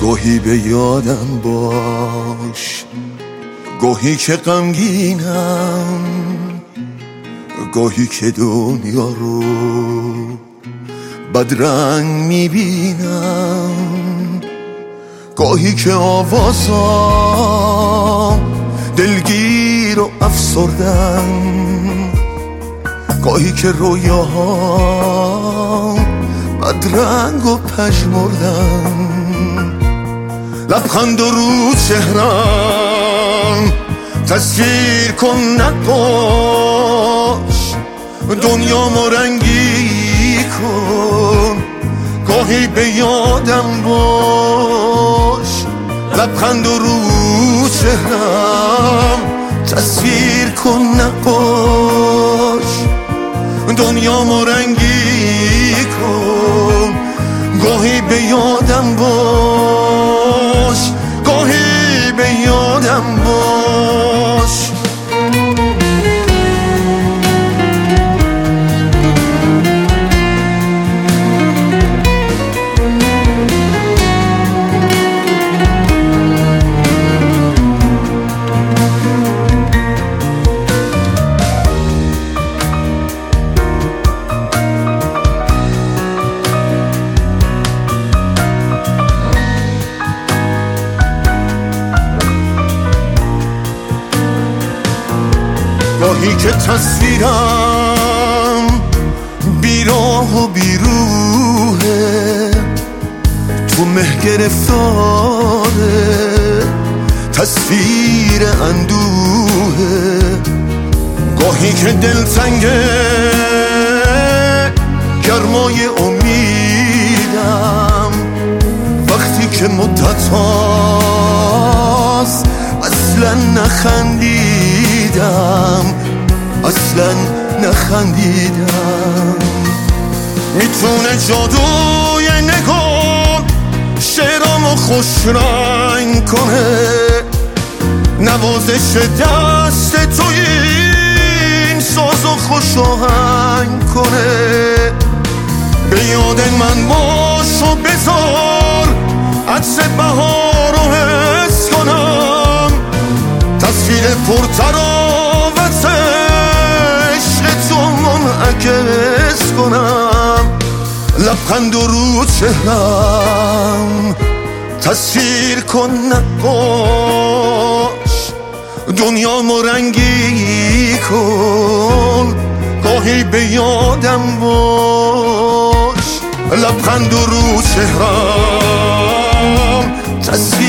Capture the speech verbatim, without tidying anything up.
گاهی به یادم باش، گاهی که غمگینم، گاهی که دنیا رو بدرنگ میبینم، گاهی که آوازا دلگیر و افسردن، گاهی که رویاها بدرنگ و پژمردن. لبخند و رو چهرم تصویر کن نقاش، دنیامو رنگی کن، گاهی به یادم باش. لبخند و رو چهرم تصویر کن نقاش، دنیامو رنگی کن، گاهی به یادم باش، گاهی به یادم باش. گاهی که تصویرم بیراه و بیروحه، تو مه گرفتاره تصویر اندوهه. گاهی که دلتنگه گرمای امیدم، وقتی که مدت هاست اصلا نخندیدم، اصلا نخندیدم. میتونه جادوی نگاه شعرامو خوش رنگ کنه، نوازش دست توی این سازو خوش آهنگ کنه. به یاد من باش و بذار عطر بهار رو حس کنم، تصویر پرتراوت عشق تو منعکس کنم. لبخند و رو چهرم تصویر کن نقاش، دنیامو رنگی کن، گاهی به یادم باش. لبخند و رو چهرم تصویر